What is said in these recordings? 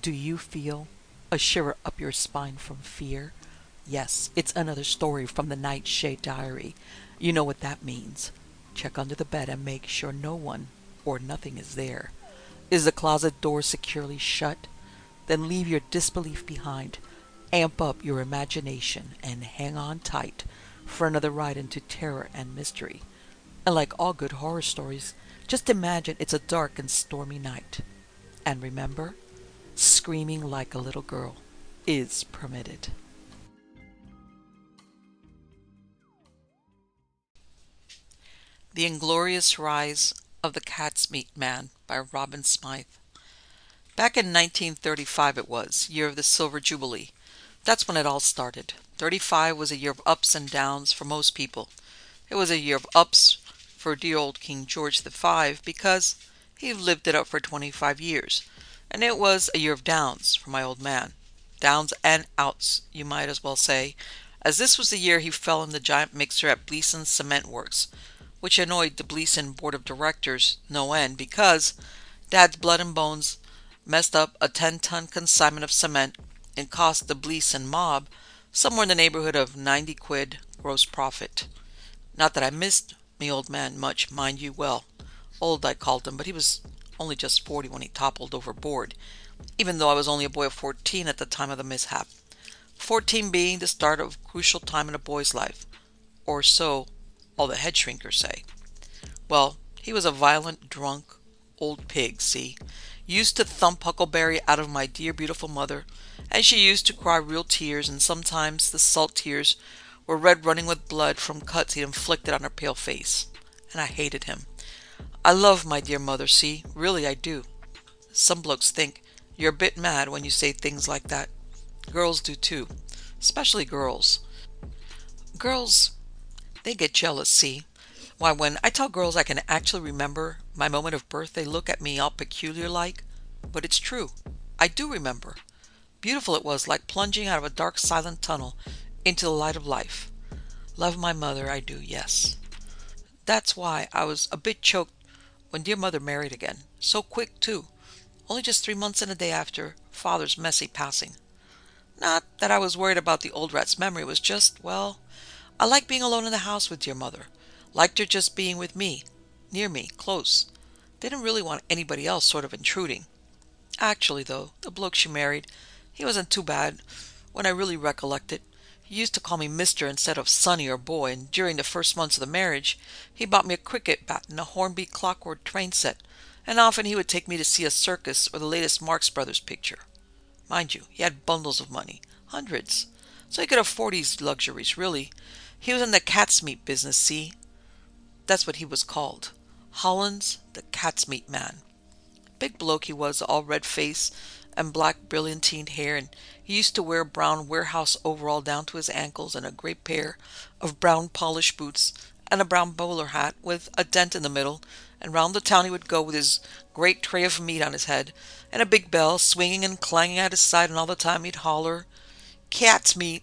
Do you feel a shiver up your spine from fear? Yes, it's another story from the Nightshade Diary. You know what that means. Check under the bed and make sure no one or nothing is there. Is the closet door securely shut? Then leave your disbelief behind. Amp up your imagination and hang on tight for another ride into terror and mystery. And like all good horror stories, just imagine it's a dark and stormy night. And remember, screaming like a little girl is permitted. The Inglorious Rise of the Cat's Meat Man by Robin Smythe. Back in 1935 it was, year of the Silver Jubilee. That's when it all started. 35 was a year of ups and downs for most people. It was a year of ups for dear old King George V because he lived it up for 25 years. And it was a year of downs for my old man. Downs and outs, you might as well say, as this was the year he fell in the giant mixer at Bleason's Cement Works, which annoyed the Bleason Board of Directors no end because Dad's blood and bones messed up a 10-ton consignment of cement and cost the Bleason mob somewhere in the neighborhood of 90 quid gross profit. Not that I missed me old man much, mind you well. Old I called him, but he was only just 40 when he toppled overboard, even though I was only a boy of 14 at the time of the mishap. 14 being the start of a crucial time in a boy's life, or so all the head shrinkers say. Well, he was a violent, drunk, old pig, see. Used to thump Huckleberry out of my dear beautiful mother, and she used to cry real tears, and sometimes the salt tears were red running with blood from cuts he'd inflicted on her pale face. And I hated him. I love my dear mother, see, really I do. Some blokes think you're a bit mad when you say things like that. Girls do too, especially girls. Girls, they get jealous, see. Why, when I tell girls I can actually remember my moment of birth, they look at me all peculiar like. But it's true. I do remember. Beautiful it was, like plunging out of a dark silent tunnel into the light of life. Love my mother, I do, yes. That's why I was a bit choked when dear mother married again. So quick, too. Only just 3 months and a day after father's messy passing. Not that I was worried about the old rat's memory, it was just, well, I liked being alone in the house with dear mother. Liked her just being with me, near me, close. Didn't really want anybody else sort of intruding. Actually, though, the bloke she married, he wasn't too bad when I really recollect it. He used to call me Mister instead of Sonny or boy, and during the first months of the marriage, he bought me a cricket bat and a Hornby clockwork train set, and often he would take me to see a circus or the latest Marx Brothers picture. Mind you, he had bundles of money, hundreds, so he could afford these luxuries, really. He was in the cat's meat business, see? That's what he was called. Hollins, the cat's meat man. Big bloke he was, all red face and black brilliantine hair, and he used to wear a brown warehouse overall down to his ankles and a great pair of brown polished boots and a brown bowler hat with a dent in the middle, and round the town he would go with his great tray of meat on his head and a big bell swinging and clanging at his side, and all the time he'd holler, "Cat's meat!"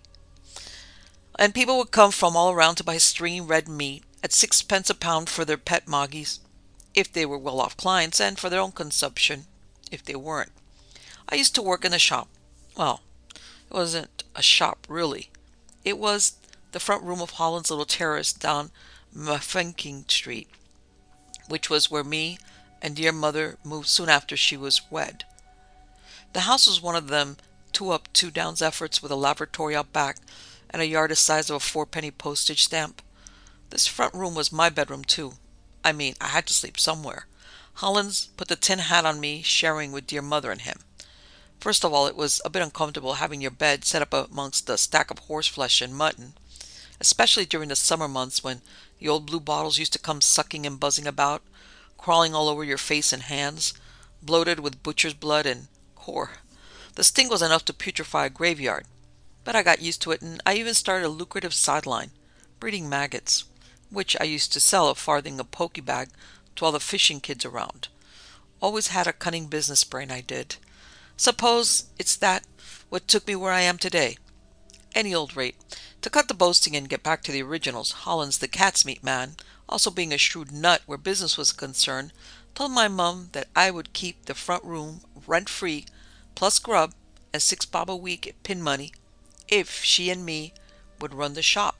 And people would come from all around to buy stringy red meat at 6 pence a pound for their pet moggies, if they were well-off clients, and for their own consumption, if they weren't. I used to work in the shop. Well, it wasn't a shop, really. It was the front room of Holland's little terrace down Mafeking Street, which was where me and dear mother moved soon after she was wed. The house was one of them two-up, two-downs efforts with a lavatory out back and a yard the size of a four-penny postage stamp. This front room was my bedroom, too. I mean, I had to sleep somewhere. Hollins put the tin hat on me, sharing with dear mother and him. First of all, it was a bit uncomfortable having your bed set up amongst a stack of horseflesh and mutton, especially during the summer months when the old blue bottles used to come sucking and buzzing about, crawling all over your face and hands, bloated with butcher's blood and gore. The stink was enough to putrefy a graveyard, but I got used to it, and I even started a lucrative sideline, breeding maggots, which I used to sell a farthing a pokey bag to all the fishing kids around. Always had a cunning business brain, I did. Suppose it's that what took me where I am today. Any old rate. To cut the boasting and get back to the originals, Hollins, the cat's meat man, also being a shrewd nut where business was concerned, told my mum that I would keep the front room rent-free plus grub and 6 bob a week pin money if she and me would run the shop.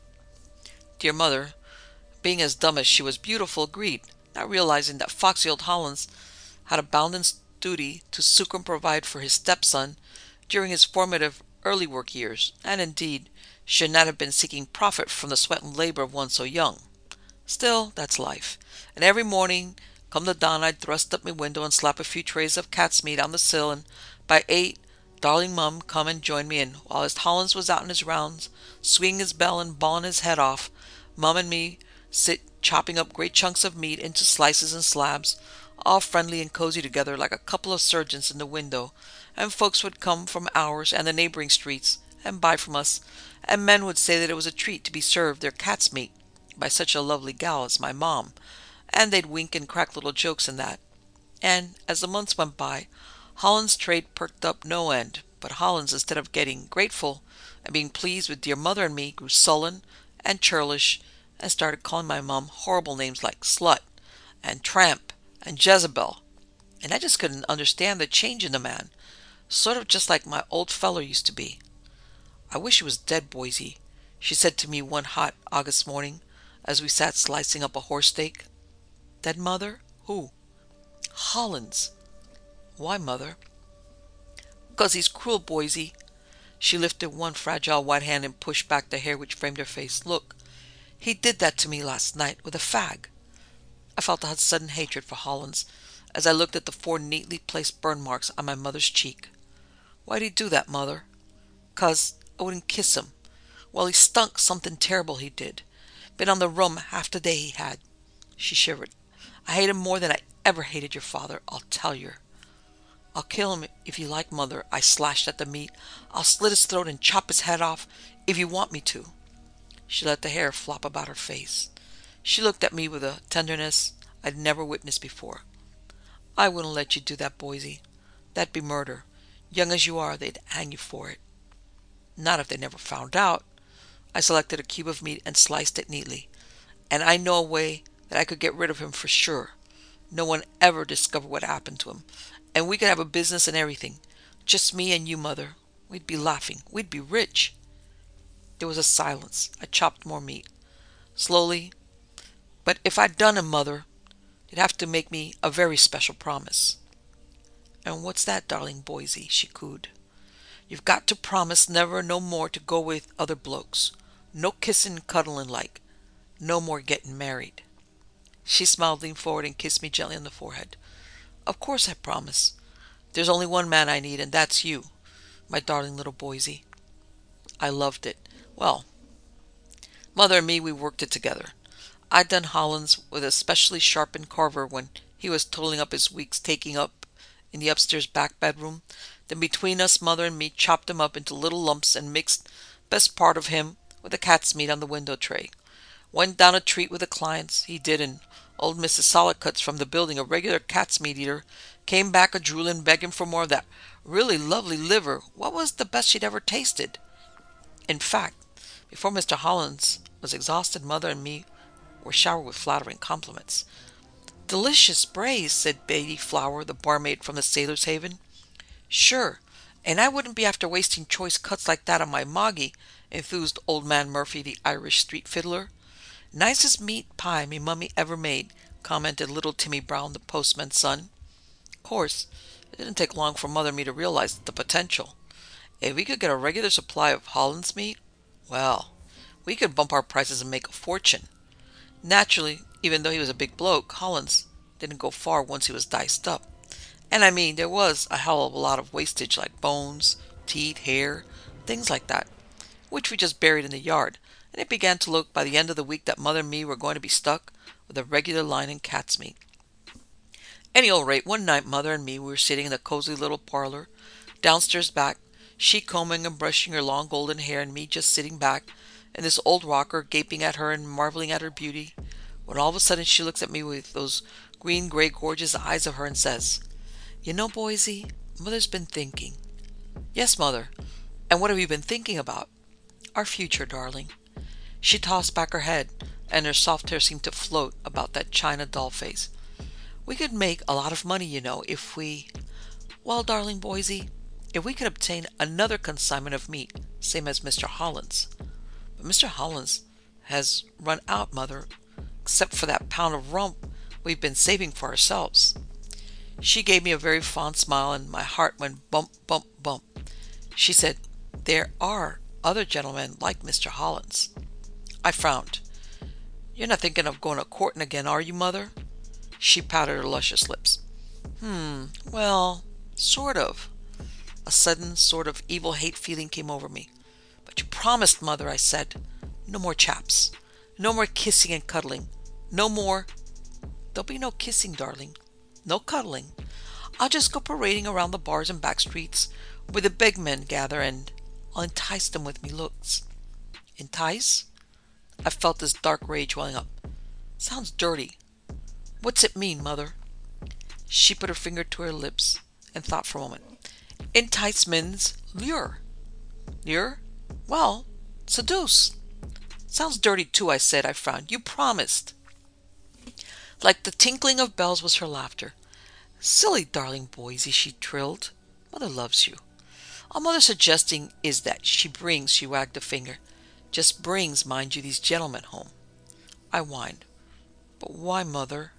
Dear mother, being as dumb as she was beautiful, agreed, not realizing that foxy old Hollins had a bounden duty to succor and provide for his stepson during his formative early work years, and indeed should not have been seeking profit from the sweat and labor of one so young. Still, that's life, and every morning, come the dawn, I'd thrust up my window and slap a few trays of cat's meat on the sill, and by 8, darling Mum come and join me, and while Hollins was out on his rounds, swinging his bell and bawling his head off, Mum and me sit chopping up great chunks of meat into slices and slabs, all friendly and cozy together like a couple of surgeons in the window, and folks would come from ours and the neighboring streets and buy from us, and men would say that it was a treat to be served their cat's meat by such a lovely gal as my mom, and they'd wink and crack little jokes and that. And as the months went by, Holland's trade perked up no end, but Hollins, instead of getting grateful and being pleased with dear mother and me, grew sullen and churlish and started calling my mom horrible names like slut and tramp and Jezebel, and I just couldn't understand the change in the man, sort of just like my old feller used to be. I wish he was dead, Boise, she said to me one hot August morning as we sat slicing up a horse steak. Dead, mother? Who? Hollins. Why, mother? 'Cause he's cruel, Boise. She lifted one fragile white hand and pushed back the hair which framed her face. Look, he did that to me last night with a fag. I felt a sudden hatred for Hollins as I looked at the 4 neatly placed burn marks on my mother's cheek. Why'd he do that, mother? 'Cause I wouldn't kiss him. Well, he stunk something terrible, he did. Been on the rum half the day he had. She shivered. I hate him more than I ever hated your father, I'll tell yer. I'll kill him if you like, mother, I slashed at the meat. I'll slit his throat and chop his head off if you want me to. She let the hair flop about her face. She looked at me with a tenderness I'd never witnessed before. I wouldn't let you do that, Boise. That'd be murder. Young as you are, they'd hang you for it. Not if they never found out. I selected a cube of meat and sliced it neatly. And I know a way that I could get rid of him for sure. No one ever discovered what happened to him. And we could have a business and everything. Just me and you, mother. We'd be laughing. We'd be rich. There was a silence. I chopped more meat. Slowly. But if I'd done him, mother, you'd have to make me a very special promise. And what's that, darling Boise? She cooed. You've got to promise never no more to go with other blokes. No kissing and cuddling like. No more getting married. She smiled, leaned forward, and kissed me gently on the forehead. Of course I promise. There's only one man I need, and that's you, my darling little Boise. I loved it. Well, mother and me, we worked it together. I'd done Hollins with a specially sharpened carver when he was totaling up his weeks taking up in the upstairs back bedroom. Then between us, mother and me chopped him up into little lumps and mixed best part of him with the cat's meat on the window tray. Went down a treat with the clients, he did, and old Mrs. Sollicuts from the building, a regular cat's meat eater, came back a drooling, begging for more of that really lovely liver. What was the best she'd ever tasted? In fact, before Mr. Hollins was exhausted, mother and me were showered with flattering compliments. Delicious braised, said Beatty Flower, the barmaid from the Sailor's Haven. Sure, and I wouldn't be after wasting choice cuts like that on my Moggy, enthused old man Murphy, the Irish street fiddler. Nicest meat pie me mummy ever made, commented little Timmy Brown, the postman's son. Of course, it didn't take long for mother and me to realize the potential. If we could get a regular supply of Holland's meat, well, we could bump our prices and make a fortune. Naturally, even though he was a big bloke, Hollins didn't go far once he was diced up. And I mean, there was a hell of a lot of wastage like bones, teeth, hair, things like that, which we just buried in the yard, and it began to look by the end of the week that mother and me were going to be stuck with a regular line in cat's meat. Any old rate, one night mother and me were sitting in the cozy little parlor, downstairs back, she combing and brushing her long golden hair and me just sitting back, and this old rocker gaping at her and marveling at her beauty, when all of a sudden she looks at me with those green-gray gorgeous eyes of her and says, You know, Boise, mother's been thinking. Yes, mother. And what have you been thinking about? Our future, darling. She tossed back her head, and her soft hair seemed to float about that china doll face. We could make a lot of money, you know, if we... Well, darling Boise, if we could obtain another consignment of meat, same as Mr. Holland's. But Mr. Holland's has run out, Mother, except for that pound of rump we've been saving for ourselves. She gave me a very fond smile, and my heart went bump, bump, bump. She said, "There are other gentlemen like Mr. Holland's." I frowned. "You're not thinking of going a courting again, are you, Mother?" She pouted her luscious lips. Well, sort of." A sudden sort of evil hate feeling came over me. "But you promised, Mother," I said. "No more chaps. No more kissing and cuddling. No more—" "There'll be no kissing, darling. No cuddling. I'll just go parading around the bars and back streets where the big men gather, and I'll entice them with me looks." "Entice?" I felt this dark rage welling up. "Sounds dirty. What's it mean, Mother?" She put her finger to her lips and thought for a moment. "Entice means lure." "Lure? Well, seduce." "Sounds dirty too," I said. I frowned. "You promised." Like the tinkling of bells was her laughter. "Silly darling Boise," she trilled. "Mother loves you. All Mother's suggesting is that she wagged a finger, just brings, mind you, these gentlemen home." I whined. "But why, Mother?"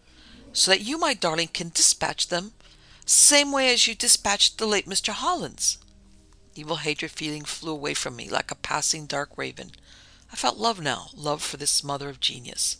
"So that you, my darling, can dispatch them same way as you dispatched the late Mr. Holland's." Evil hatred feeling flew away from me like a passing dark raven. I felt love now, love for this mother of genius.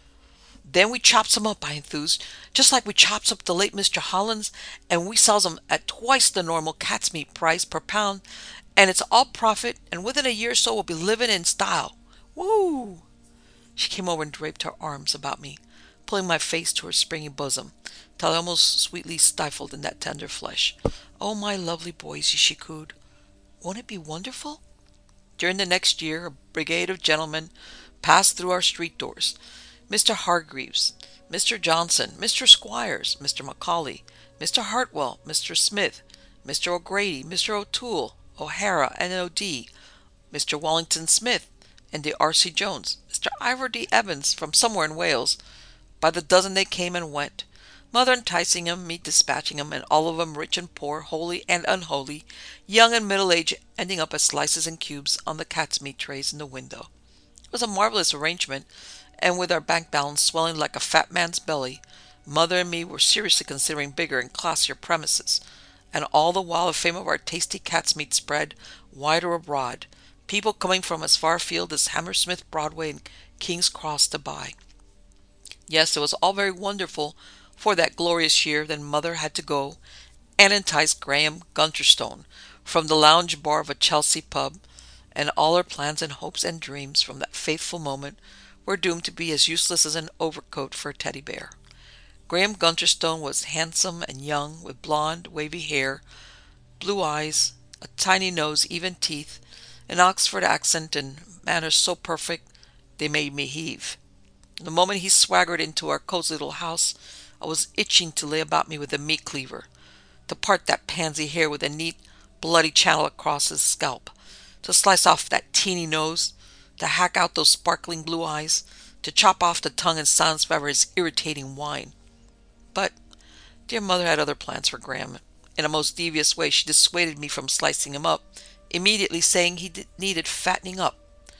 "Then we chops 'em up," I enthused, "just like we chops up the late Mr. Holland's, and we sells 'em at twice the normal cat's meat price per pound, and it's all profit, and within a year or so we'll be living in style. Woo!" She came over and draped her arms about me, pulling my face to her springy bosom, till I almost sweetly stifled in that tender flesh. "Oh, my lovely Boise," she cooed. "Won't it be wonderful?" During the next year, a brigade of gentlemen passed through our street doors. Mr. Hargreaves, Mr. Johnson, Mr. Squires, Mr. Macaulay, Mr. Hartwell, Mr. Smith, Mr. O'Grady, Mr. O'Toole, O'Hara, and O'D., Mr. Wellington Smith, and the R.C. Jones, Mr. Ivor D. Evans from somewhere in Wales. By the dozen they came and went, Mother enticing 'em, me dispatching 'em, and all of 'em, rich and poor, holy and unholy, young and middle-aged, ending up as slices and cubes on the cat's meat trays in the window. It was a marvelous arrangement, and with our bank balance swelling like a fat man's belly, Mother and me were seriously considering bigger and classier premises, and all the while the fame of our tasty cat's meat spread wider abroad, people coming from as far afield as Hammersmith Broadway and King's Cross to buy. Yes, it was all very wonderful for that glorious year. Then Mother had to go and entice Graham Gunterstone from the lounge bar of a Chelsea pub, and all her plans and hopes and dreams from that fateful moment were doomed to be as useless as an overcoat for a teddy bear. Graham Gunterstone was handsome and young, with blonde, wavy hair, blue eyes, a tiny nose, even teeth, an Oxford accent, and manners so perfect they made me heave. The moment he swaggered into our cozy little house, I was itching to lay about me with a meat cleaver, to part that pansy hair with a neat, bloody channel across his scalp, to slice off that teeny nose, to hack out those sparkling blue eyes, to chop off the tongue and silence forever his irritating whine. But dear Mother had other plans for Graham. In a most devious way she dissuaded me from slicing him up, immediately saying he needed fattening up.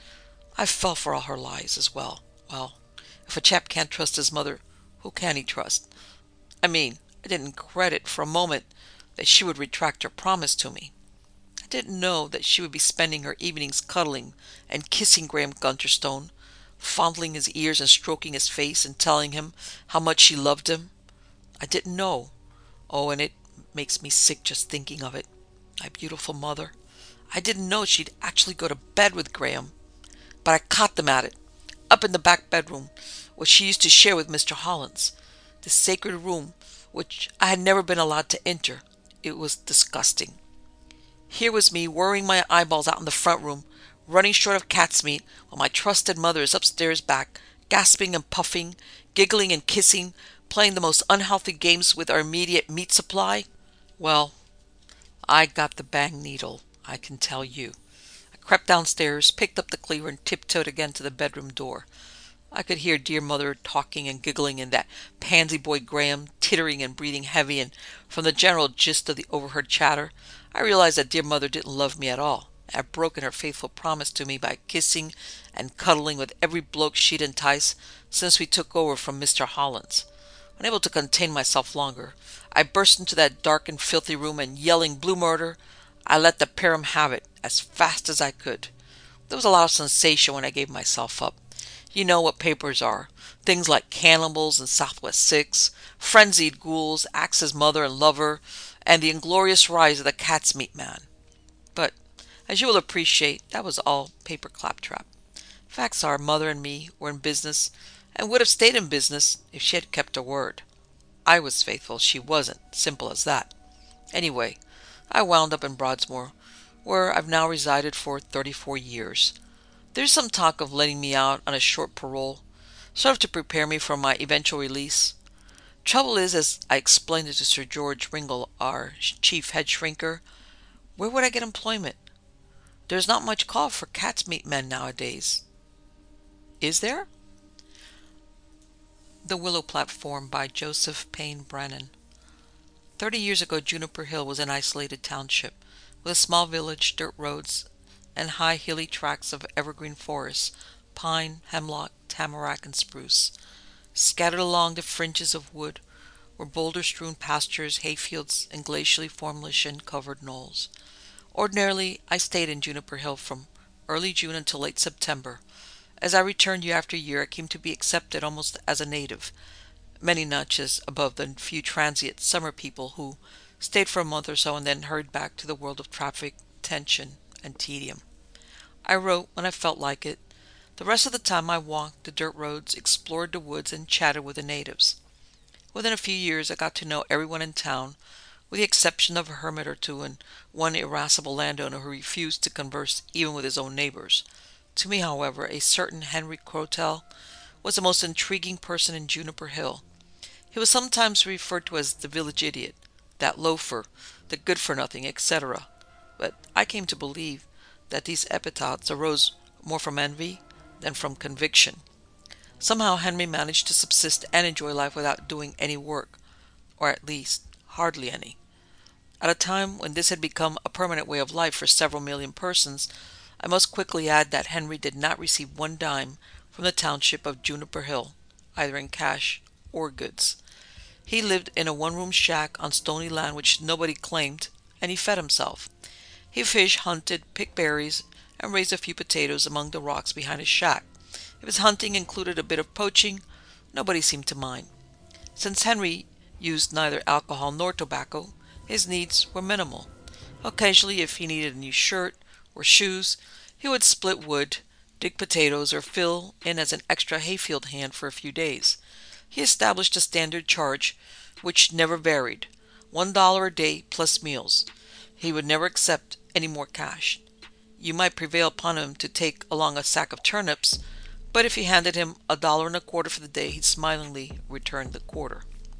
I fell for all her lies as well. Well, if a chap can't trust his mother, who can he trust? I mean, I didn't credit for a moment that she would retract her promise to me. I didn't know that she would be spending her evenings cuddling and kissing Graham Gunterstone, fondling his ears and stroking his face and telling him how much she loved him. I didn't know. Oh, and it makes me sick just thinking of it. My beautiful mother. I didn't know she'd actually go to bed with Graham. But I caught them at it, up in the back bedroom, which she used to share with Mr. Holland's. The sacred room which I had never been allowed to enter. It was disgusting. Here was me worrying my eyeballs out in the front room, running short of cat's meat, while my trusted mother is upstairs back, gasping and puffing, giggling and kissing, playing the most unhealthy games with our immediate meat supply. Well, I got the bang needle, I can tell you. I crept downstairs, picked up the cleaver, and tiptoed again to the bedroom door. I could hear dear mother talking and giggling, and that pansy boy Graham tittering and breathing heavy, and from the general gist of the overheard chatter, I realized that dear mother didn't love me at all, and had broken her faithful promise to me by kissing and cuddling with every bloke she'd enticed since we took over from Mr. Hollins. Unable to contain myself longer, I burst into that dark and filthy room, and yelling "Blue Murder!" I let the pair 'em have it as fast as I could. There was a lot of sensation when I gave myself up. You know what papers are. Things like Cannibals and Southwest Six, Frenzied Ghouls, Axe's Mother and Lover, and The Inglorious Rise of the Cat's Meat Man. But, as you will appreciate, that was all paper claptrap. Facts are, Mother and me were in business, and would have stayed in business if she had kept her word. I was faithful, she wasn't. Simple as that. Anyway, I wound up in Broadsmoor, where I've now resided for 34 years. There's some talk of letting me out on a short parole, sort of to prepare me for my eventual release. Trouble is, as I explained it to Sir George Ringle, our chief head shrinker, where would I get employment? There's not much call for cat's meat men nowadays. Is there? The Willow Platform by Joseph Payne Brennan. 30 years ago, Juniper Hill was an isolated township, with a small village, dirt roads, and high hilly tracts of evergreen forests, pine, hemlock, tamarack, and spruce. Scattered along the fringes of wood were boulder-strewn pastures, hayfields, and glacially formed lichen-covered knolls. Ordinarily, I stayed in Juniper Hill from early June until late September. As I returned year after year, I came to be accepted almost as a native, many notches above the few transient summer people who stayed for a month or so and then hurried back to the world of traffic, tension, and tedium. I wrote when I felt like it. The rest of the time I walked the dirt roads, explored the woods, and chatted with the natives. Within a few years I got to know everyone in town, with the exception of a hermit or two and one irascible landowner who refused to converse even with his own neighbors. To me, however, a certain Henry Crotell was the most intriguing person in Juniper Hill. He was sometimes referred to as the village idiot, that loafer, the good-for-nothing, etc. But I came to believe that these epithets arose more from envy than from conviction. Somehow Henry managed to subsist and enjoy life without doing any work, or at least hardly any. At a time when this had become a permanent way of life for several million persons, I must quickly add that Henry did not receive one dime from the township of Juniper Hill, either in cash or goods. He lived in a one-room shack on stony land which nobody claimed, and he fed himself. He fished, hunted, picked berries, and raised a few potatoes among the rocks behind his shack. If his hunting included a bit of poaching, nobody seemed to mind. Since Henry used neither alcohol nor tobacco, his needs were minimal. Occasionally, if he needed a new shirt or shoes, he would split wood, dig potatoes, or fill in as an extra hayfield hand for a few days. He established a standard charge, which never varied, $1 a day plus meals. He would never accept any more cash. You might prevail upon him to take along a sack of turnips, but if you handed him $1.25 for the day, he'd smilingly return the quarter.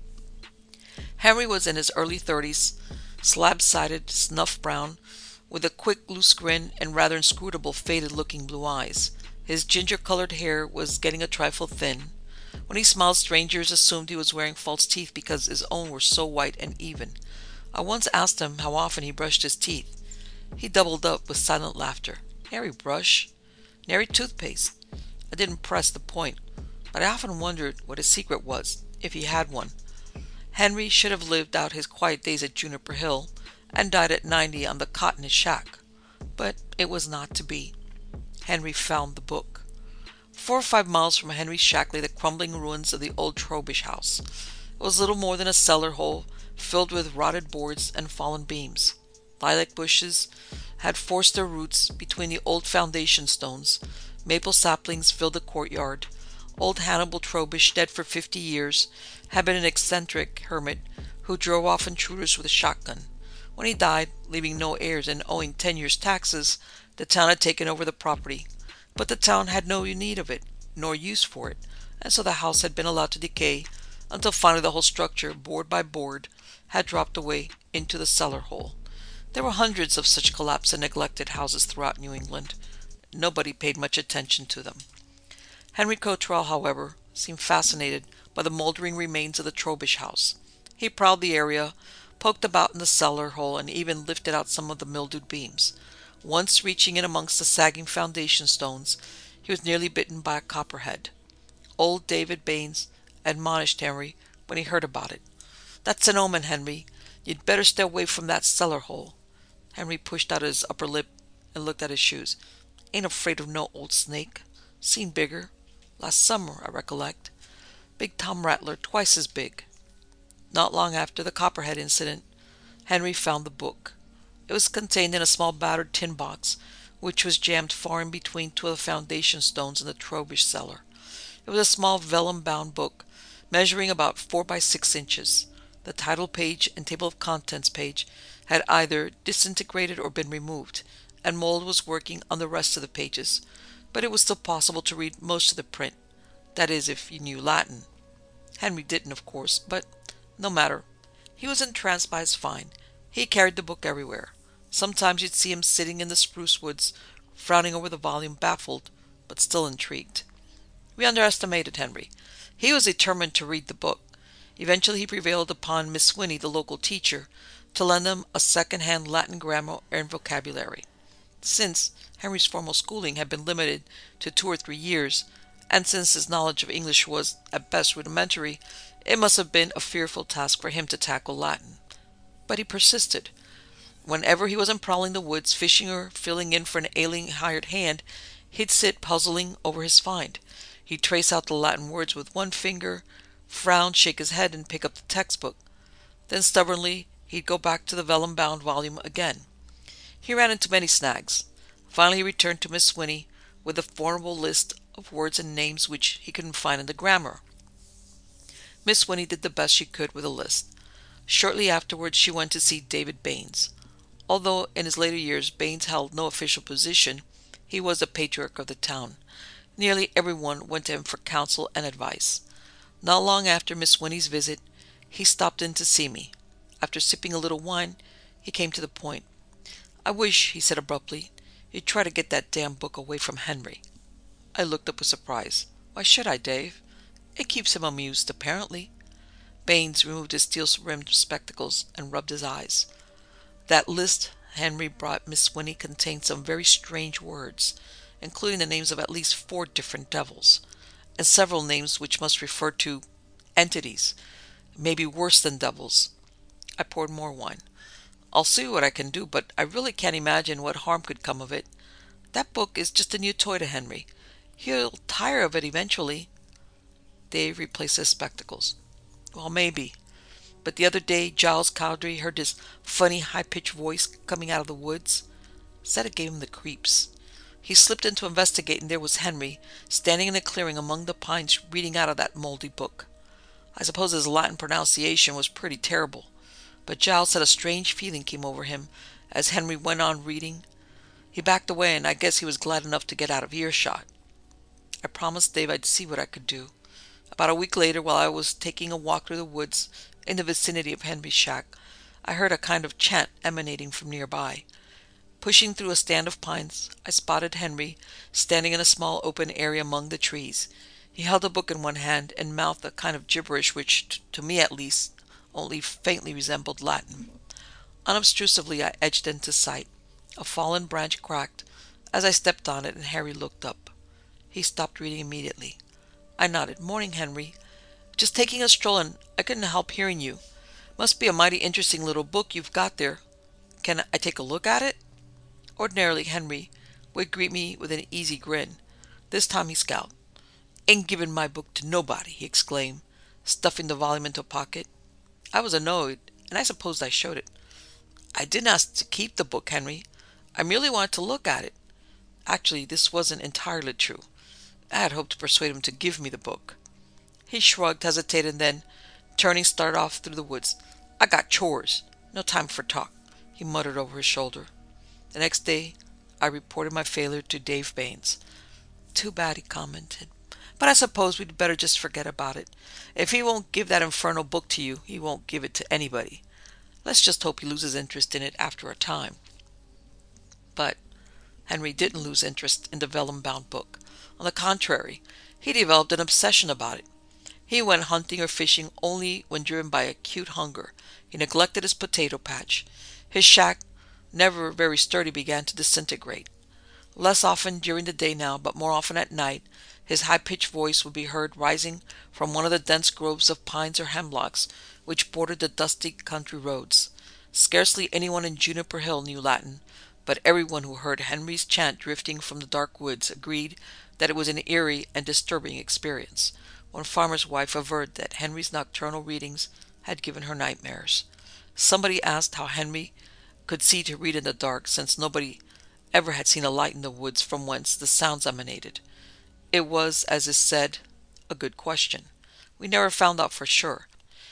Henry was in his early 30s, slab-sided, snuff-brown, with a quick, loose grin and rather inscrutable, faded-looking blue eyes. His ginger-colored hair was getting a trifle thin. When he smiled, strangers assumed he was wearing false teeth because his own were so white and even. I once asked him how often he brushed his teeth. He doubled up with silent laughter. Nary brush, nary toothpaste. I didn't press the point, but I often wondered what his secret was, if he had one. Henry should have lived out his quiet days at Juniper Hill and died at 90 on the cot in his shack. But it was not to be. Henry found the book. 4 or 5 miles from Henry's shack lay the crumbling ruins of the old Trobish house. It was little more than a cellar hole filled with rotted boards and fallen beams. Lilac bushes had forced their roots between the old foundation stones. Maple saplings filled the courtyard. Old Hannibal Trobish, dead for 50 years, had been an eccentric hermit who drove off intruders with a shotgun. When he died, leaving no heirs and owing 10 years' taxes, the town had taken over the property. But the town had no need of it, nor use for it, and so the house had been allowed to decay until finally the whole structure, board by board, had dropped away into the cellar hole. There were hundreds of such collapsed and neglected houses throughout New England. Nobody paid much attention to them. Henry Cottrell, however, seemed fascinated by the moldering remains of the Trobish house. He prowled the area, poked about in the cellar hole, and even lifted out some of the mildewed beams. Once reaching in amongst the sagging foundation stones, he was nearly bitten by a copperhead. Old David Baines admonished Henry when he heard about it. "That's an omen, Henry. You'd better stay away from that cellar hole." Henry pushed out his upper lip and looked at his shoes. "Ain't afraid of no old snake. Seen bigger. Last summer, I recollect. Big Tom Rattler, twice as big." Not long after the copperhead incident, Henry found the book. It was contained in a small battered tin box, which was jammed far in between two of the foundation stones in the Trobish cellar. It was a small vellum-bound book, measuring about 4 by 6 inches. The title page and table of contents page had either disintegrated or been removed, and mold was working on the rest of the pages, but it was still possible to read most of the print. That is, if you knew Latin. Henry didn't, of course, but no matter. He was entranced by his find. He carried the book everywhere. Sometimes you'd see him sitting in the spruce woods, frowning over the volume, baffled, but still intrigued. We underestimated Henry. He was determined to read the book. Eventually he prevailed upon Miss Swinny, the local teacher, to lend him a second-hand Latin grammar and vocabulary. Since Henry's formal schooling had been limited to 2 or 3 years, and since his knowledge of English was, at best, rudimentary, it must have been a fearful task for him to tackle Latin. But he persisted. Whenever he wasn't prowling the woods, fishing, or filling in for an ailing hired hand, he'd sit puzzling over his find. He'd trace out the Latin words with one finger, frown, shake his head, and pick up the textbook. Then stubbornly he'd go back to the vellum-bound volume again. He ran into many snags. Finally he returned to Miss Swinny with a formidable list of words and names which he couldn't find in the grammar. Miss Swinny did the best she could with a list. Shortly afterwards she went to see David Baines. Although in his later years Baines held no official position, he was the patriarch of the town. Nearly everyone went to him for counsel and advice. Not long after Miss Swinny's visit, he stopped in to see me. After sipping a little wine, he came to the point. "I wish," he said abruptly, "you'd try to get that damn book away from Henry." I looked up with surprise. "Why should I, Dave? It keeps him amused, apparently." Baines removed his steel-rimmed spectacles and rubbed his eyes. "That list Henry brought Miss Swinny contained some very strange words, including the names of at least 4 different devils, and several names which must refer to entities, maybe worse than devils." I poured more wine. "I'll see what I can do, but I really can't imagine what harm could come of it. That book is just a new toy to Henry. He'll tire of it eventually." Dave replaced his spectacles. "Well, maybe. But the other day Giles Cowdery heard this funny high-pitched voice coming out of the woods. Said it gave him the creeps. He slipped in to investigate, and there was Henry, standing in a clearing among the pines reading out of that moldy book. I suppose his Latin pronunciation was pretty terrible, but Giles said a strange feeling came over him as Henry went on reading. He backed away, and I guess he was glad enough to get out of earshot." I promised Dave I'd see what I could do. About a week later, while I was taking a walk through the woods in the vicinity of Henry's shack, I heard a kind of chant emanating from nearby. Pushing through a stand of pines, I spotted Henry standing in a small open area among the trees. He held a book in one hand and mouthed a kind of gibberish which, to me at least, only faintly resembled Latin. Unobtrusively I edged into sight. A fallen branch cracked as I stepped on it, and Harry looked up. He stopped reading immediately. I nodded. "Morning, Henry. Just taking a stroll, and I couldn't help hearing you. Must be a mighty interesting little book you've got there. Can I take a look at it?" Ordinarily, Henry would greet me with an easy grin. This time he scowled. "Ain't giving my book to nobody," he exclaimed, stuffing the volume into a pocket. I was annoyed, and I supposed I showed it. "I didn't ask to keep the book, Henry. I merely wanted to look at it." Actually, this wasn't entirely true. I had hoped to persuade him to give me the book. He shrugged, hesitated, and then, turning, started off through the woods. "I got chores. No time for talk," he muttered over his shoulder. The next day, I reported my failure to Dave Baines. "Too bad," he commented. "But I suppose we'd better just forget about it. If he won't give that infernal book to you, he won't give it to anybody. Let's just hope he loses interest in it after a time." But Henry didn't lose interest in the vellum-bound book. On the contrary, He developed an obsession about it. He went hunting or fishing only when driven by acute hunger. He neglected his potato patch. His shack, never very sturdy, began to disintegrate. Less often during the day now, but more often at night, his high-pitched voice would be heard rising from one of the dense groves of pines or hemlocks which bordered the dusty country roads. Scarcely anyone in Juniper Hill knew Latin, but everyone who heard Henry's chant drifting from the dark woods agreed that it was an eerie and disturbing experience. One farmer's wife averred that Henry's nocturnal readings had given her nightmares. Somebody asked how Henry could see to read in the dark, since nobody ever had seen a light in the woods from whence the sounds emanated. It was, as is said, a good question. We never found out for sure.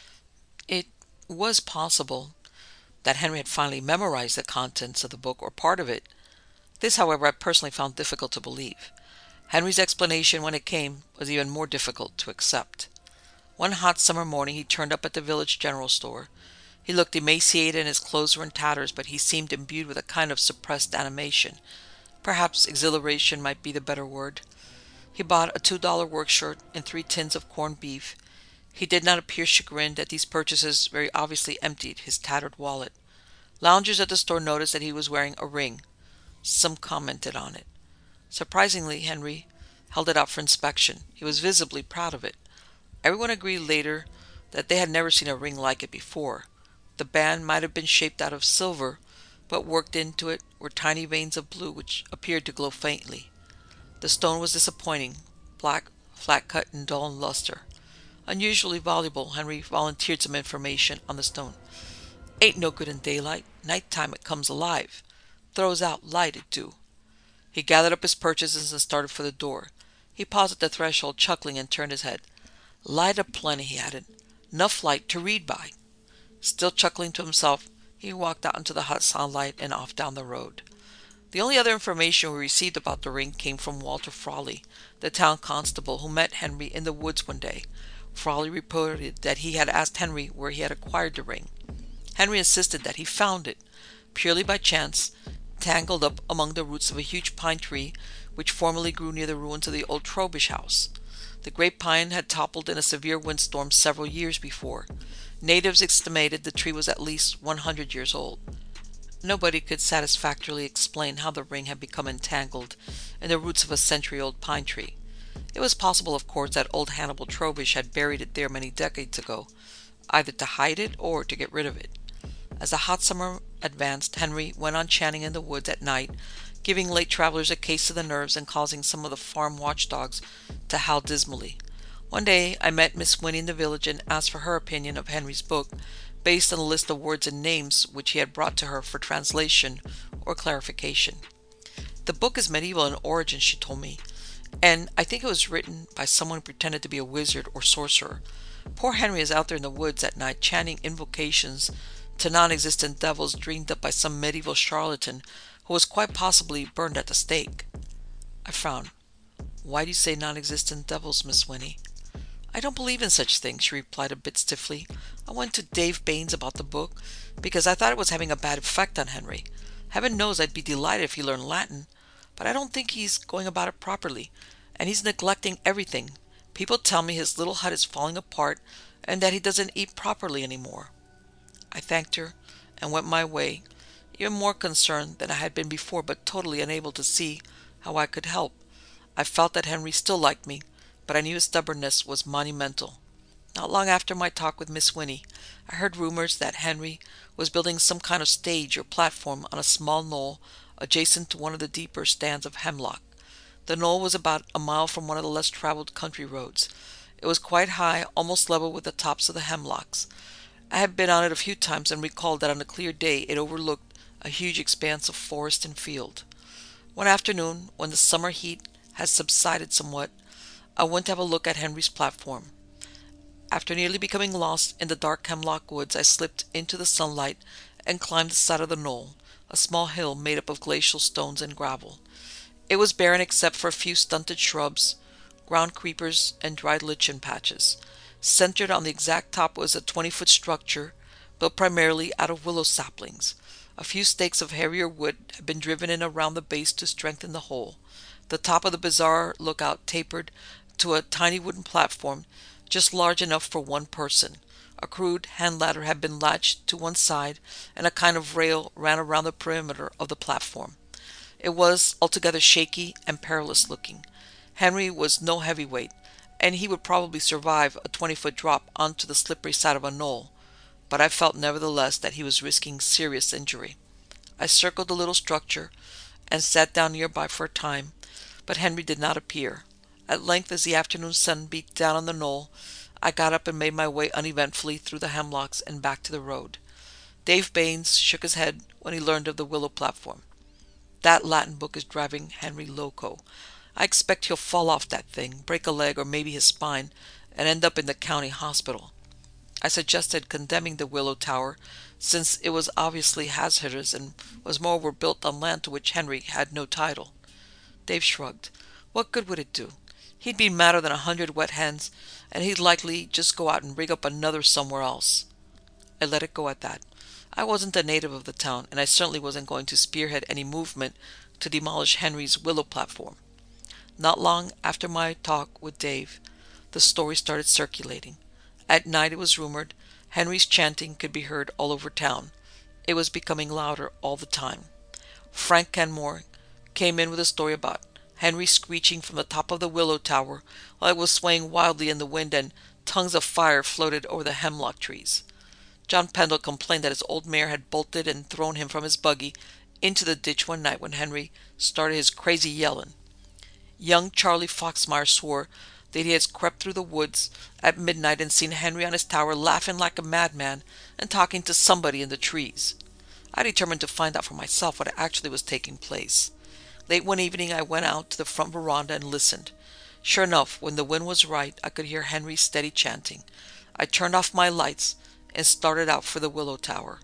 It was possible that Henry had finally memorized the contents of the book or part of it. This, however, I personally found difficult to believe. Henry's explanation, when it came, was even more difficult to accept. One hot summer morning he turned up at the village general store. He looked emaciated and his clothes were in tatters, but he seemed imbued with a kind of suppressed animation. Perhaps exhilaration might be the better word. He bought a $2 work shirt and 3 tins of corned beef. He did not appear chagrined at these purchases, very obviously emptied his tattered wallet. Loungers at the store noticed that he was wearing a ring. Some commented on it. Surprisingly, Henry held it out for inspection. He was visibly proud of it. Everyone agreed later that they had never seen a ring like it before. The band might have been shaped out of silver, but worked into it were tiny veins of blue which appeared to glow faintly. The stone was disappointing, black, flat-cut, and dull in luster. Unusually voluble, Henry volunteered some information on the stone. "Ain't no good in daylight. Night time it comes alive. Throws out light, it do." He gathered up his purchases and started for the door. He paused at the threshold, chuckling, and turned his head. "Light aplenty," he added. "'Nuff light to read by." Still chuckling to himself, he walked out into the hot sunlight and off down the road. The only other information we received about the ring came from Walter Frawley, the town constable, who met Henry in the woods one day. Frawley reported that he had asked Henry where he had acquired the ring. Henry insisted that he found it, purely by chance, tangled up among the roots of a huge pine tree which formerly grew near the ruins of the old Trobish house. The great pine had toppled in a severe windstorm several years before. Natives estimated the tree was at least 100 years old. Nobody could satisfactorily explain how the ring had become entangled in the roots of a century-old pine tree. It was possible, of course, that old Hannibal Trobish had buried it there many decades ago, either to hide it or to get rid of it. As the hot summer advanced, Henry went on chanting in the woods at night, giving late travelers a case of the nerves and causing some of the farm watchdogs to howl dismally. One day I met Miss Winnie in the village and asked for her opinion of Henry's book, based on a list of words and names which he had brought to her for translation or clarification. "The book is medieval in origin," she told me, "and I think it was written by someone who pretended to be a wizard or sorcerer. Poor Henry is out there in the woods at night chanting invocations to non-existent devils dreamed up by some medieval charlatan who was quite possibly burned at the stake." I frowned. "Why do you say non-existent devils, Miss Winnie?" "I don't believe in such things," she replied a bit stiffly. "I went to Dave Baines about the book because I thought it was having a bad effect on Henry. Heaven knows I'd be delighted if he learned Latin, but I don't think he's going about it properly, and he's neglecting everything. People tell me his little hut is falling apart and that he doesn't eat properly anymore." I thanked her and went my way, even more concerned than I had been before, but totally unable to see how I could help. I felt that Henry still liked me, but I knew his stubbornness was monumental. Not long after my talk with Miss Winnie, I heard rumors that Henry was building some kind of stage or platform on a small knoll adjacent to one of the deeper stands of hemlock. The knoll was about a mile from one of the less traveled country roads. It was quite high, almost level with the tops of the hemlocks. I had been on it a few times and recalled that on a clear day it overlooked a huge expanse of forest and field. One afternoon, when the summer heat had subsided somewhat, I went to have a look at Henry's platform. After nearly becoming lost in the dark hemlock woods, I slipped into the sunlight and climbed the side of the knoll, a small hill made up of glacial stones and gravel. It was barren except for a few stunted shrubs, ground creepers, and dried lichen patches. Centered on the exact top was a 20-foot structure, built primarily out of willow saplings. A few stakes of heavier wood had been driven in around the base to strengthen the whole. The top of the bizarre lookout tapered to a tiny wooden platform just large enough for one person. A crude hand ladder had been latched to one side, and a kind of rail ran around the perimeter of the platform. It was altogether shaky and perilous looking. Henry was no heavyweight, and he would probably survive a 20-foot drop onto the slippery side of a knoll, but I felt nevertheless that he was risking serious injury. I circled the little structure and sat down nearby for a time, but Henry did not appear. At length, as the afternoon sun beat down on the knoll, I got up and made my way uneventfully through the hemlocks and back to the road. Dave Baines shook his head when he learned of the willow platform. "That Latin book is driving Henry loco. I expect he'll fall off that thing, break a leg or maybe his spine, and end up in the county hospital." I suggested condemning the willow tower, since it was obviously hazardous and was moreover built on land to which Henry had no title. Dave shrugged. What good would it do? He'd be madder than 100 wet hens, and he'd likely just go out and rig up another somewhere else. I let it go at that. I wasn't a native of the town, and I certainly wasn't going to spearhead any movement to demolish Henry's willow platform. Not long after my talk with Dave, the story started circulating. At night, it was rumored, Henry's chanting could be heard all over town. It was becoming louder all the time. Frank Canmore came in with a story about Henry screeching from the top of the willow tower while it was swaying wildly in the wind and tongues of fire floated over the hemlock trees. John Pendle complained that his old mare had bolted and thrown him from his buggy into the ditch one night when Henry started his crazy yellin'. Young Charlie Foxmire swore that he had crept through the woods at midnight and seen Henry on his tower laughing like a madman and talking to somebody in the trees. I determined to find out for myself what actually was taking place. Late one evening I went out to the front veranda and listened. Sure enough, when the wind was right, I could hear Henry's steady chanting. I turned off my lights and started out for the willow tower.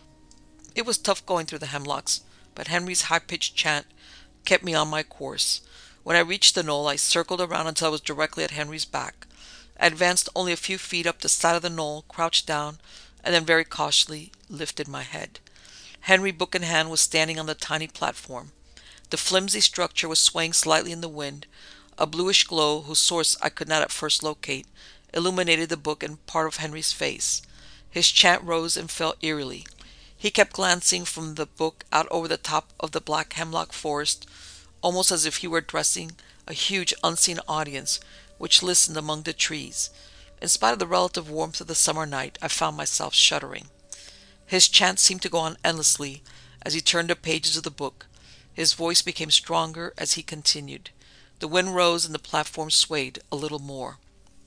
It was tough going through the hemlocks, but Henry's high-pitched chant kept me on my course. When I reached the knoll, I circled around until I was directly at Henry's back. I advanced only a few feet up the side of the knoll, crouched down, and then very cautiously lifted my head. Henry, book in hand, was standing on the tiny platform. The flimsy structure was swaying slightly in the wind. A bluish glow, whose source I could not at first locate, illuminated the book and part of Henry's face. His chant rose and fell eerily. He kept glancing from the book out over the top of the black hemlock forest, almost as if he were addressing a huge unseen audience which listened among the trees. In spite of the relative warmth of the summer night, I found myself shuddering. His chant seemed to go on endlessly as he turned the pages of the book. His voice became stronger as he continued. The wind rose and the platform swayed a little more.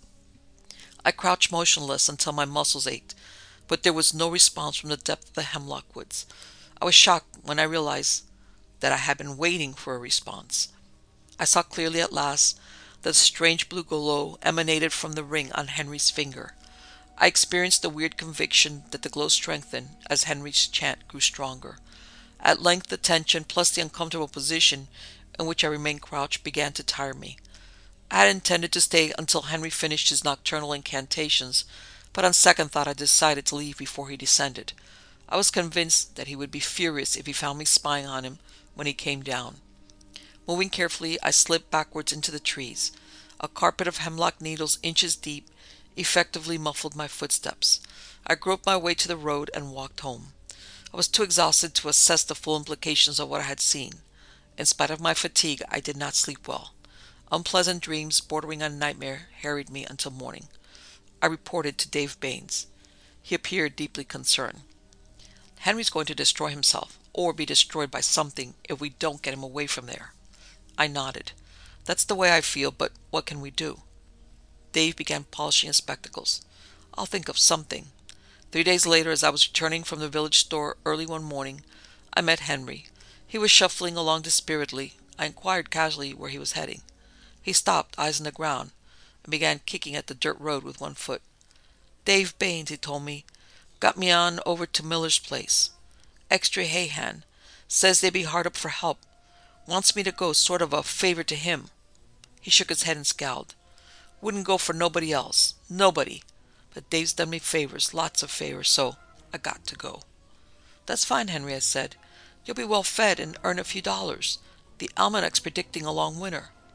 I crouched motionless until my muscles ached, but there was no response from the depth of the hemlock woods. I was shocked when I realized that I had been waiting for a response. I saw clearly at last that a strange blue glow emanated from the ring on Henry's finger. I experienced the weird conviction that the glow strengthened as Henry's chant grew stronger. At length the tension plus the uncomfortable position in which I remained crouched began to tire me. I had intended to stay until Henry finished his nocturnal incantations, but on second thought I decided to leave before he descended. I was convinced that he would be furious if he found me spying on him when he came down. Moving carefully, I slipped backwards into the trees. A carpet of hemlock needles inches deep effectively muffled my footsteps. I groped my way to the road and walked home. I was too exhausted to assess the full implications of what I had seen. In spite of my fatigue, I did not sleep well. Unpleasant dreams bordering on nightmare harried me until morning. I reported to Dave Baines. He appeared deeply concerned. "Henry's going to destroy himself, or be destroyed by something if we don't get him away from there." I nodded. "That's the way I feel, but what can we do?" Dave began polishing his spectacles. "I'll think of something." 3 days later, as I was returning from the village store early one morning, I met Henry. He was shuffling along dispiritedly. I inquired casually where he was heading. He stopped, eyes on the ground, and began kicking at the dirt road with one foot. "Dave Baines," he told me, "got me on over to Miller's place. Extra hay hand. Says they be hard up for help. Wants me to go, sort of a favor to him." He shook his head and scowled. "Wouldn't go for nobody else. Nobody. But Dave's done me favors, lots of favors, so I got to go." "That's fine, Henry," I said. "You'll be well fed and earn a few dollars. The almanac's predicting a long winter."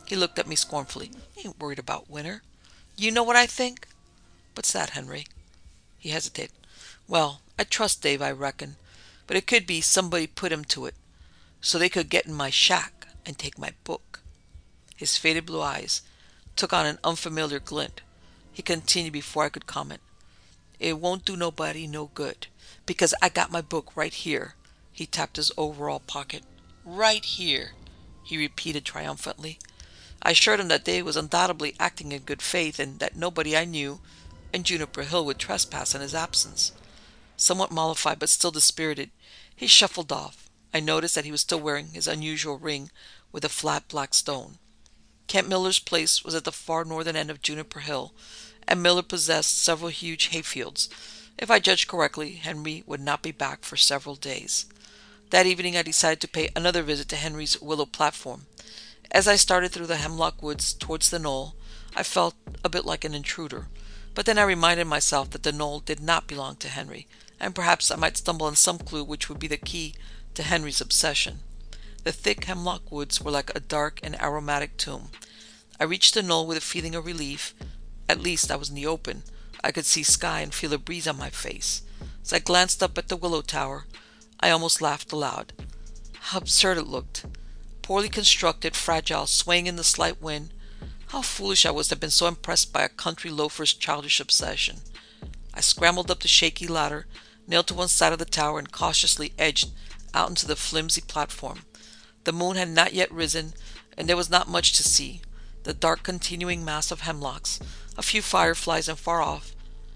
He looked at me scornfully. "Ain't worried about winter. You know what I think?" "What's that, Henry?" He hesitated. "Well, I trust Dave, I reckon. But it could be somebody put him to it, so they could get in my shack and take my book." His faded blue eyes took on an unfamiliar glint. He continued before I could comment. "It won't do nobody no good, because I got my book right here." He tapped his overall pocket. "Right here," he repeated triumphantly. I assured him that Dave was undoubtedly acting in good faith and that nobody I knew in Juniper Hill would trespass in his absence. Somewhat mollified but still dispirited, he shuffled off. I noticed that he was still wearing his unusual ring with a flat black stone. Kent Miller's place was at the far northern end of Juniper Hill, and Miller possessed several huge hayfields. If I judged correctly, Henry would not be back for several days. That evening I decided to pay another visit to Henry's willow platform. As I started through the hemlock woods towards the knoll, I felt a bit like an intruder. But then I reminded myself that the knoll did not belong to Henry, and perhaps I might stumble on some clue which would be the key to Henry's obsession. The thick hemlock woods were like a dark and aromatic tomb. I reached the knoll with a feeling of relief. At least I was in the open. I could see sky and feel a breeze on my face. As I glanced up at the willow tower, I almost laughed aloud. How absurd it looked. Poorly constructed, fragile, swaying in the slight wind. How foolish I was to have been so impressed by a country loafer's childish obsession. I scrambled up the shaky ladder, nailed to one side of the tower, and cautiously edged out into the flimsy platform. The moon had not yet risen, and there was not much to see. The dark continuing mass of hemlocks, a few fireflies, and far off,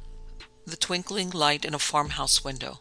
the twinkling light in a farmhouse window.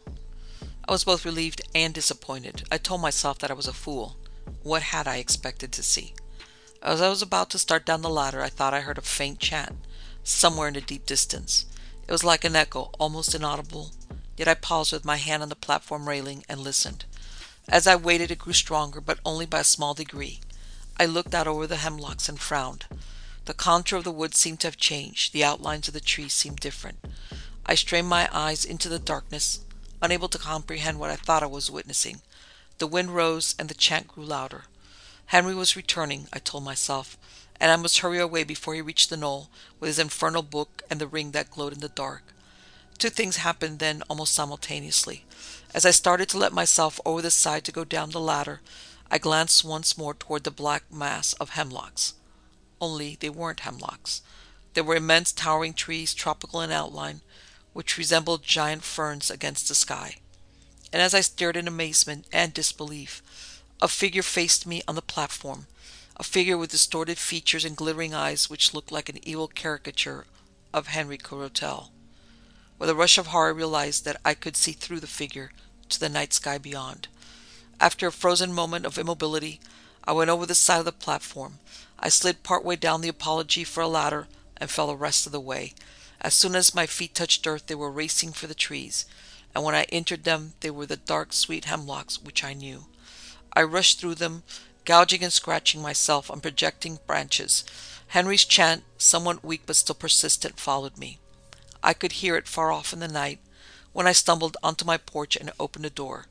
I was both relieved and disappointed. I told myself that I was a fool. What had I expected to see? As I was about to start down the ladder, I thought I heard a faint chant, somewhere in the deep distance. It was like an echo, almost inaudible, yet I paused with my hand on the platform railing and listened. As I waited, it grew stronger, but only by a small degree. I looked out over the hemlocks and frowned. The contour of the wood seemed to have changed. The outlines of the trees seemed different. I strained my eyes into the darkness, unable to comprehend what I thought I was witnessing. The wind rose, and the chant grew louder. Henry was returning, I told myself, and I must hurry away before he reached the knoll with his infernal book and the ring that glowed in the dark. Two things happened then almost simultaneously. As I started to let myself over the side to go down the ladder, I glanced once more toward the black mass of hemlocks. Only they weren't hemlocks. They were immense towering trees, tropical in outline, which resembled giant ferns against the sky. And as I stared in amazement and disbelief, a figure faced me on the platform, a figure with distorted features and glittering eyes which looked like an evil caricature of Henry Corotel. With a rush of horror, I realized that I could see through the figure to the night sky beyond. After a frozen moment of immobility, I went over the side of the platform. I slid partway down the apology for a ladder and fell the rest of the way. As soon as my feet touched earth, they were racing for the trees, and when I entered them, they were the dark, sweet hemlocks which I knew. I rushed through them, gouging and scratching myself on projecting branches. Henry's chant, somewhat weak but still persistent, followed me. I could hear it far off in the night when I stumbled onto my porch and opened the door.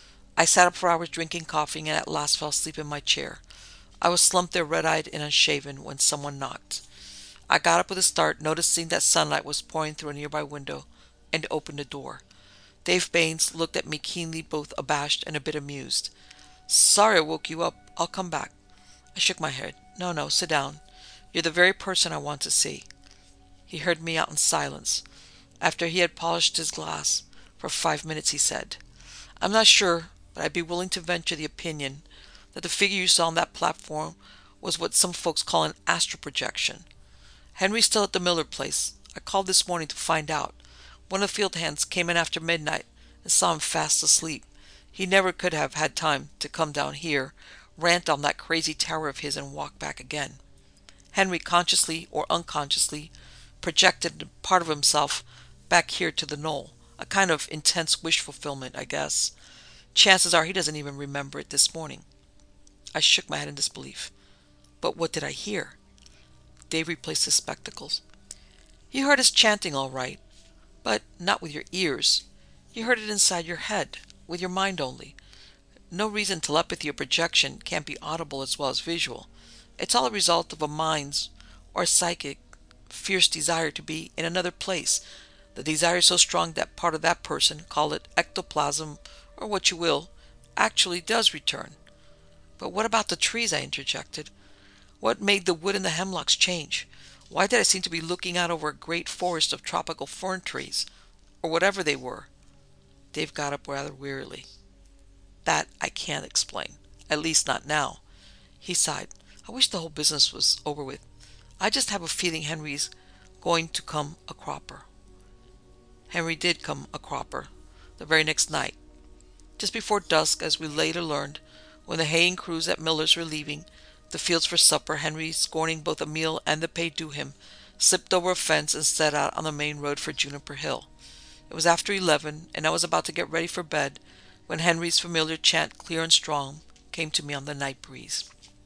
I sat up for hours drinking coffee and at last fell asleep in my chair. I was slumped there red-eyed and unshaven when someone knocked. I got up with a start, noticing that sunlight was pouring through a nearby window, and opened the door. Dave Baines looked at me keenly, both abashed and a bit amused. "Sorry I woke you up. I'll come back." I shook my head. No, sit down. You're the very person I want to see." He heard me out in silence. After he had polished his glass for 5 minutes, he said, "I'm not sure, but I'd be willing to venture the opinion that the figure you saw on that platform was what some folks call an astral projection. Henry's still at the Miller place. I called this morning to find out. One of the field hands came in after midnight and saw him fast asleep. He never could have had time to come down here, rant on that crazy tower of his, and walk back again. Henry, consciously or unconsciously, projected part of himself back here to the knoll. A kind of intense wish fulfillment, I guess. Chances are he doesn't even remember it this morning." I shook my head in disbelief. "But what did I hear?" Dave replaced his spectacles. "You heard us chanting all right, but not with your ears. You heard it inside your head, with your mind only. No reason telepathy or projection can't be audible as well as visual. It's all a result of a mind's or psychic fierce desire to be in another place. The desire is so strong that part of that person, call it ectoplasm or what you will, actually does return. But what about the trees? I interjected. What made the wood and the hemlocks change? Why did I seem to be looking out over a great forest of tropical fern trees, or whatever they were? Dave got up rather wearily. That I can't explain. At least not now. He sighed. I wish the whole business was over with. I just have a feeling Henry's going to come a cropper. Henry did come a cropper the very next night. Just before dusk, as we later learned, when the haying crews at Miller's were leaving the fields for supper, Henry, scorning both a meal and the pay due him, slipped over a fence and set out on the main road for Juniper Hill. It was after 11, and I was about to get ready for bed, when Henry's familiar chant, clear and strong, came to me on the night breeze.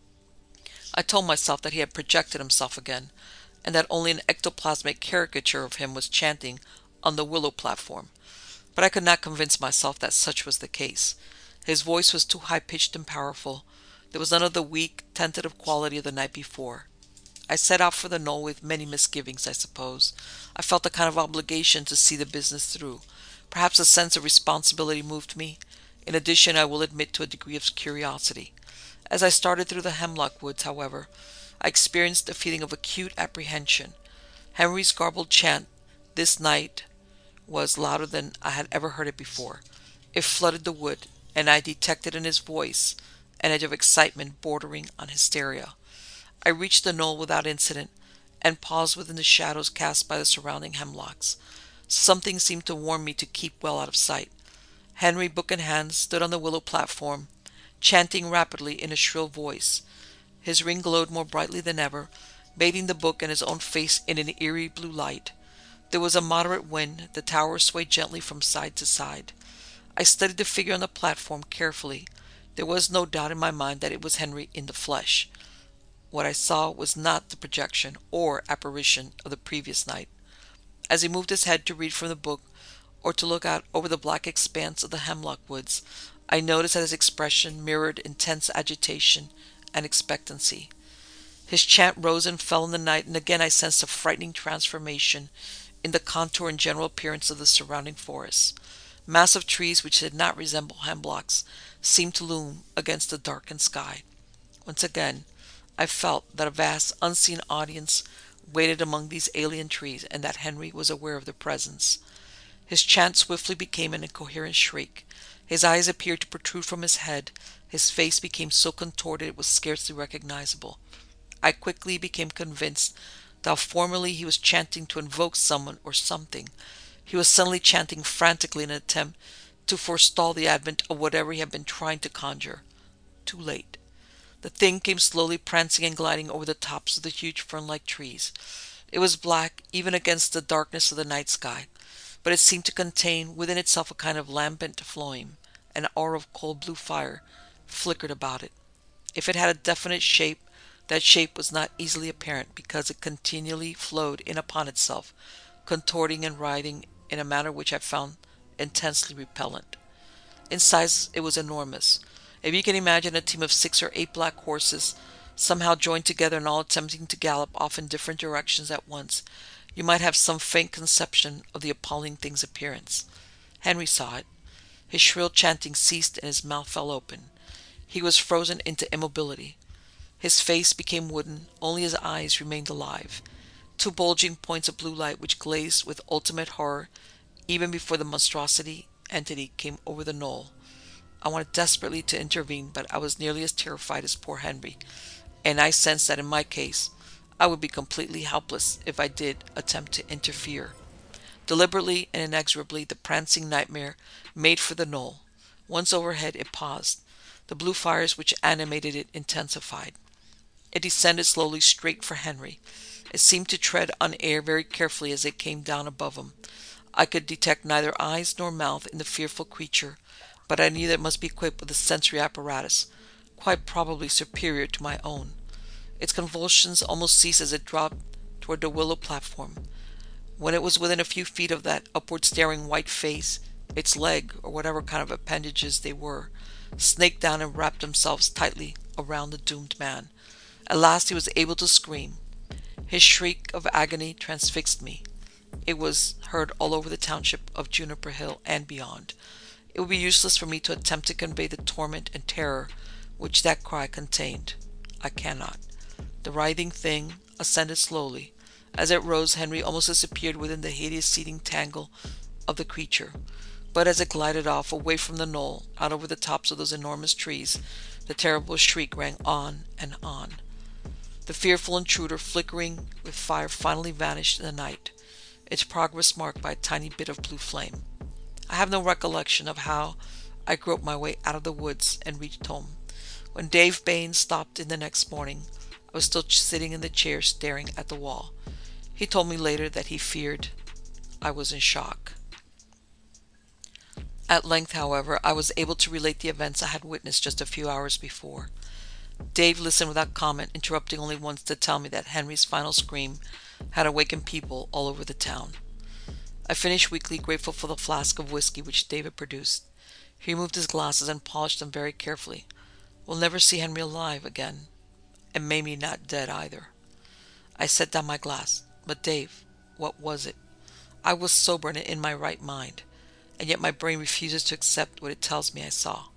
I told myself that he had projected himself again, and that only an ectoplasmic caricature of him was chanting on the willow platform. But I could not convince myself that such was the case. His voice was too high-pitched and powerful. There was none of the weak, tentative quality of the night before. I set out for the knoll with many misgivings, I suppose. I felt a kind of obligation to see the business through. Perhaps a sense of responsibility moved me. In addition, I will admit, to a degree of curiosity. As I started through the hemlock woods, however, I experienced a feeling of acute apprehension. Henry's garbled chant this night was louder than I had ever heard it before. It flooded the wood, and I detected in his voice an edge of excitement bordering on hysteria. I reached the knoll without incident, and paused within the shadows cast by the surrounding hemlocks. Something seemed to warn me to keep well out of sight. Henry, book in hand, stood on the willow platform, chanting rapidly in a shrill voice. His ring glowed more brightly than ever, bathing the book and his own face in an eerie blue light. There was a moderate wind. The tower swayed gently from side to side. I studied the figure on the platform carefully. There was no doubt in my mind that it was Henry in the flesh. What I saw was not the projection or apparition of the previous night. As he moved his head to read from the book or to look out over the black expanse of the hemlock woods, I noticed that his expression mirrored intense agitation and expectancy. His chant rose and fell in the night, and again I sensed a frightening transformation in the contour and general appearance of the surrounding forests. Massive trees which did not resemble hemlocks seemed to loom against the darkened sky. Once again, I felt that a vast, unseen audience waited among these alien trees, and that Henry was aware of their presence. His chant swiftly became an incoherent shriek. His eyes appeared to protrude from his head. His face became so contorted it was scarcely recognizable. I quickly became convinced that formerly he was chanting to invoke someone or something. He was suddenly chanting frantically in an attempt to forestall the advent of whatever he had been trying to conjure. Too late. The thing came slowly prancing and gliding over the tops of the huge fern-like trees. It was black, even against the darkness of the night sky, but it seemed to contain within itself a kind of lambent flame. An aura of cold blue fire flickered about it. If it had a definite shape, that shape was not easily apparent because it continually flowed in upon itself, contorting and writhing in a manner which I found intensely repellent. In size it was enormous. If you can imagine a team of 6 or 8 black horses, somehow joined together and all attempting to gallop off in different directions at once, you might have some faint conception of the appalling thing's appearance. Henry saw it. His shrill chanting ceased and his mouth fell open. He was frozen into immobility. His face became wooden, only his eyes remained alive. Two bulging points of blue light which glazed with ultimate horror even before the monstrosity entity came over the knoll. I wanted desperately to intervene, but I was nearly as terrified as poor Henry, and I sensed that in my case I would be completely helpless if I did attempt to interfere. Deliberately and inexorably the prancing nightmare made for the knoll. Once overhead it paused. The blue fires which animated it intensified. It descended slowly straight for Henry. It seemed to tread on air very carefully as it came down above him. I could detect neither eyes nor mouth in the fearful creature, but I knew that it must be equipped with a sensory apparatus, quite probably superior to my own. Its convulsions almost ceased as it dropped toward the willow platform. When it was within a few feet of that upward-staring white face, its leg, or whatever kind of appendages they were, snaked down and wrapped themselves tightly around the doomed man. At last he was able to scream. His shriek of agony transfixed me. It was heard all over the township of Juniper Hill and beyond. It would be useless for me to attempt to convey the torment and terror which that cry contained. I cannot. The writhing thing ascended slowly. As it rose, Henry almost disappeared within the hideous seething tangle of the creature. But as it glided off, away from the knoll, out over the tops of those enormous trees, the terrible shriek rang on and on. The fearful intruder, flickering with fire, finally vanished in the night, its progress marked by a tiny bit of blue flame. I have no recollection of how I groped my way out of the woods and reached home. When Dave Baines stopped in the next morning, I was still sitting in the chair staring at the wall. He told me later that he feared I was in shock. At length, however, I was able to relate the events I had witnessed just a few hours before. Dave listened without comment, interrupting only once to tell me that Henry's final scream had awakened people all over the town. I finished weakly, grateful for the flask of whiskey which Dave had produced. He removed his glasses and polished them very carefully. We'll never see Henry alive again, and maybe not dead either. I set down my glass. But Dave, what was it? I was sober and in my right mind, and yet my brain refuses to accept what it tells me I saw.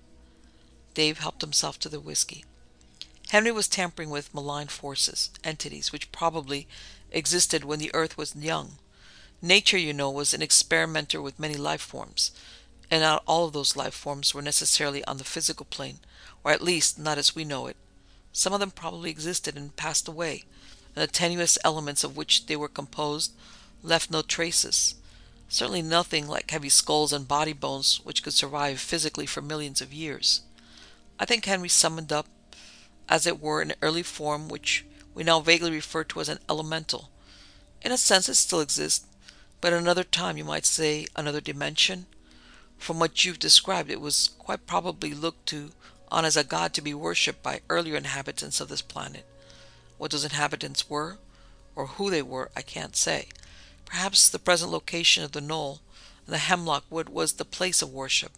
Dave helped himself to the whiskey. Henry was tampering with malign forces, entities which probably existed when the earth was young. Nature, you know, was an experimenter with many life forms, and not all of those life forms were necessarily on the physical plane, or at least not as we know it. Some of them probably existed and passed away, and the tenuous elements of which they were composed left no traces. Certainly nothing like heavy skulls and body bones which could survive physically for millions of years. I think Henry summoned up, as it were, an early form which we now vaguely refer to as an elemental. In a sense it still exists, but in another time, you might say another dimension. From what you've described, it was quite probably looked on as a god to be worshipped by earlier inhabitants of this planet. What those inhabitants were, or who they were, I can't say. Perhaps the present location of the knoll and the hemlock wood was the place of worship,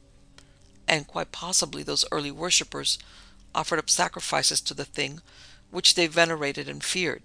and quite possibly those early worshippers offered up sacrifices to the thing which they venerated and feared.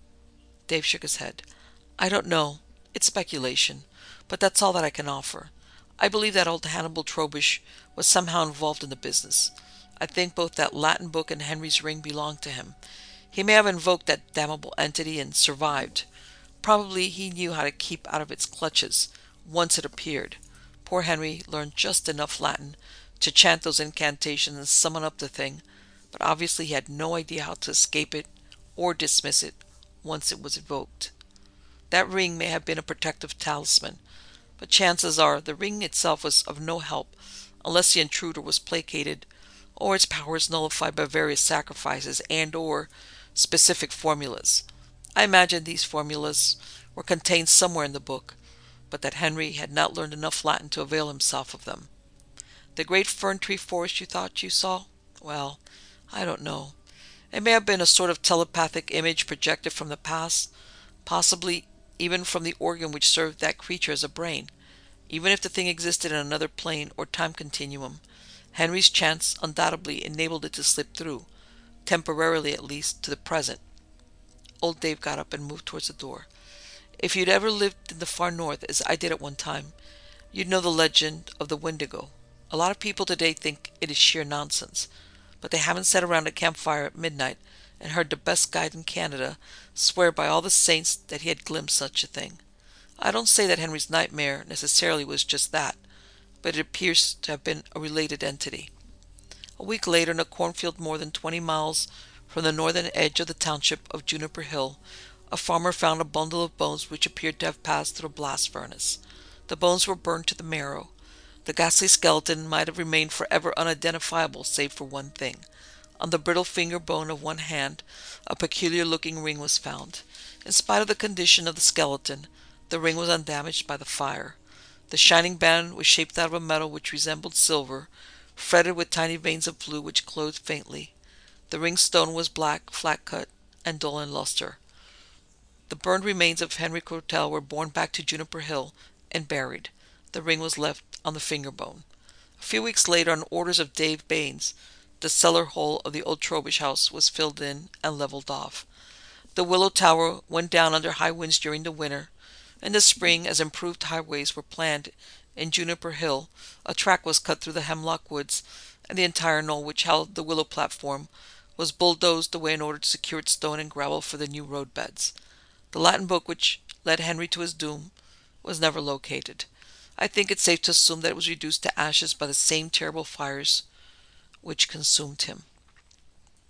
Dave shook his head. I don't know. It's speculation, but that's all that I can offer. I believe that old Hannibal Trobisch was somehow involved in the business. I think both that Latin book and Henry's ring belonged to him. He may have invoked that damnable entity and survived. Probably he knew how to keep out of its clutches once it appeared. Poor Henry learned just enough Latin to chant those incantations and summon up the thing, but obviously he had no idea how to escape it or dismiss it once it was evoked. That ring may have been a protective talisman, but chances are the ring itself was of no help unless the intruder was placated or its powers nullified by various sacrifices and or specific formulas. I imagine these formulas were contained somewhere in the book, but that Henry had not learned enough Latin to avail himself of them. The great fern tree forest you thought you saw? Well, I don't know. It may have been a sort of telepathic image projected from the past, possibly even from the organ which served that creature as a brain. Even if the thing existed in another plane or time continuum, Henry's chance undoubtedly enabled it to slip through, temporarily at least, to the present. Old Dave got up and moved towards the door. If you'd ever lived in the far north, as I did at one time, you'd know the legend of the Wendigo. A lot of people today think it is sheer nonsense, but they haven't sat around a campfire at midnight and heard the best guide in Canada swear by all the saints that he had glimpsed such a thing. I don't say that Henry's nightmare necessarily was just that, but it appears to have been a related entity. A week later, in a cornfield more than 20 miles from the northern edge of the township of Juniper Hill, a farmer found a bundle of bones which appeared to have passed through a blast furnace. The bones were burned to the marrow. The ghastly skeleton might have remained forever unidentifiable save for one thing. On the brittle finger bone of one hand, a peculiar-looking ring was found. In spite of the condition of the skeleton, the ring was undamaged by the fire. The shining band was shaped out of a metal which resembled silver, fretted with tiny veins of blue which glowed faintly. The ring stone was black, flat-cut, and dull in luster. The burned remains of Henry Cotell were borne back to Juniper Hill and buried. The ring was left on the finger bone. A few weeks later, on orders of Dave Baines, The cellar hole of the old Trobish house was filled in and leveled off. The Willow Tower went down under high winds during the winter. In the spring, as improved highways were planned in Juniper Hill, a track was cut through the hemlock woods, and the entire knoll which held the willow platform was bulldozed away in order to secure its stone and gravel for the new road beds. The Latin book which led Henry to his doom was never located. I think it's safe to assume that it was reduced to ashes by the same terrible fires which consumed him.